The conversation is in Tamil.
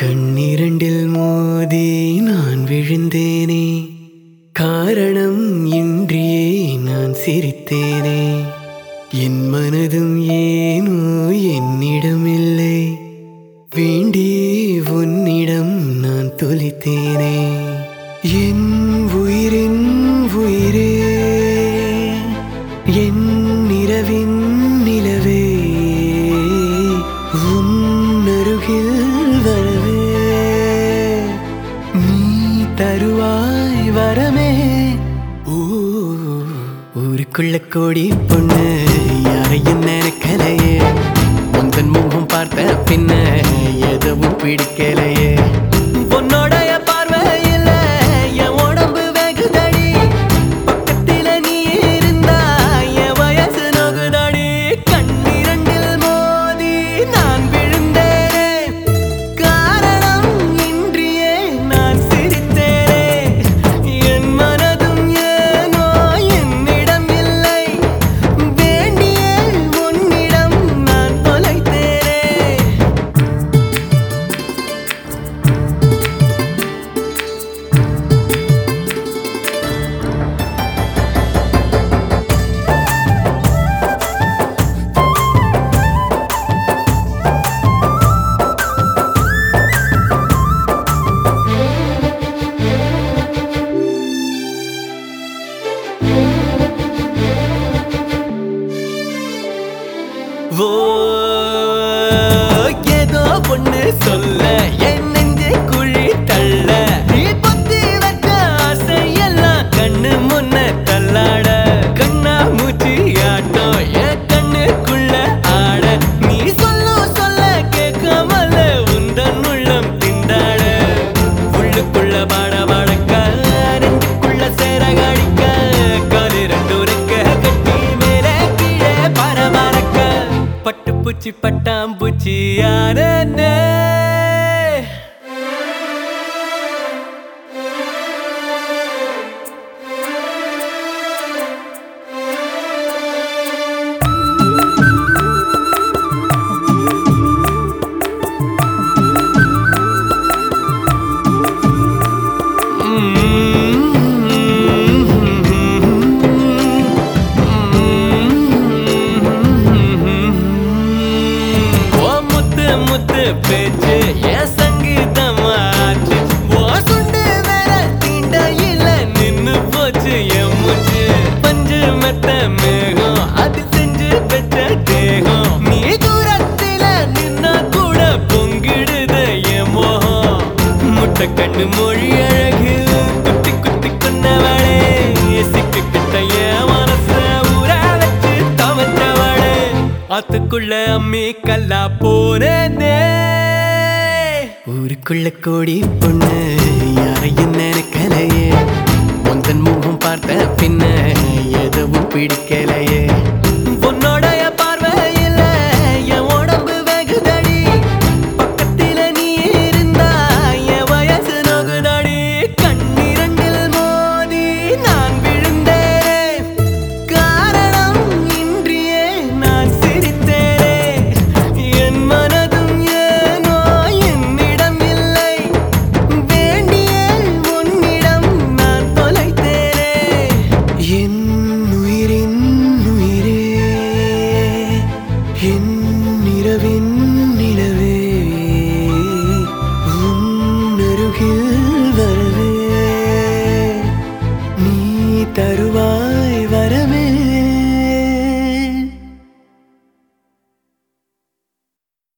கண்ணிரண்டில் மோதி நான் விழுந்தேனே, காரணம் இன்றியே நான் சிரித்தேனே. என் மனதும் ஏனோ என்னிடமில்லை, வேண்டியே உன்னிடம் நான் தொலைத்தேனே. என் உயிரின் உயிரே, என் இரவின் நிலவே, உன்னருகில் வரவே நீ தருவாய் வரமே. ஊருக்குள்ள கோடி பொண்ணு யாரையும் நினைக்கலையே, உந்தன் முகம் பார்த்த பின்ன எதுவும் பிடிக்கலையே. பொன்னோடைய பார்வையில் என் உடம்பு வெகுதடி, பக்கத்தில் நீ இருந்தா என் வயசு நோகுதடி. கண்ணிரண்டில் மோதி நான் விழுந்தேனே, காரணம் இன்றியே நான் சிரித்தேனே. என் மனதும் ஏனோ என்னிடம் இல்லை, வேண்டியே உன்னிடம் நான் தொலைத்தேனே. ஓ ஏதோ பொண்ணு சொல்ல என் நெஞ்சை குழி தள்ள, நீ பொத்தி வச்ச ஆசையெல்லாம் கண்ணு முன்ன தள்ளாட. கண்ணா மூச்சி ஆட்டம் என் கண்ணுக்குள்ள ஆட, நீ சொல்ல கேட்காமல உந்தன் உள்ளம் திண்டாட. உள்ளுக்குள்ள பாட பாடக்க நெஞ்சுக்குள்ள சேர காடிக்க, காலு ரெண்டு ரெக்க கட்டி மேலே கீழே பரபரக்க. பட்டுப்பூச்சி பட்டாம்பூச்சி யாரே. முத்து பேச்சு என் சங்கீதமாச்சு, ஓ சுண்டு வேற தீண்ட இல்ல நின்னு போச்சு என் மூச்சு. பஞ்சு மெத்த மேகம் அது செஞ்சு பெற்ற தேகம், நீ தூரத்தில நின்னா கூட பொங்கிடுது என் மோகம். முட்டை கண்ணு மொழி அழகு குத்தி குத்தி கொண்டவளே, சிக்கிட்ட என் மனச ஊற வச்சு தவற்றவளே. அதுக்குள்ள அம்மி கல்லா போனே. ஊருக்குள்ள கோடி பொண்ணு யாரையும் நினைக்கலையே, உந்தன் முகம் பார்த்த பின்ன எதுவும் பிடிக்கலையே.